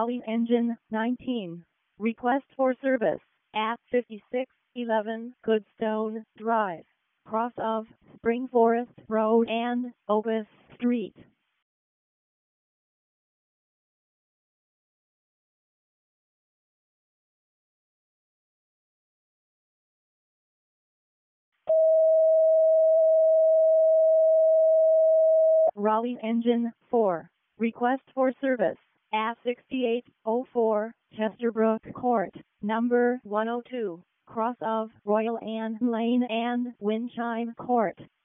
Raleigh Engine 19. Request for service at 5611 Goodstone Drive, cross of Spring Forest Road and Opus Street. Raleigh Engine 4. Request for service at 6804 Chesterbrook Court, number 102, cross of Royal Anne Lane and Windchime Court.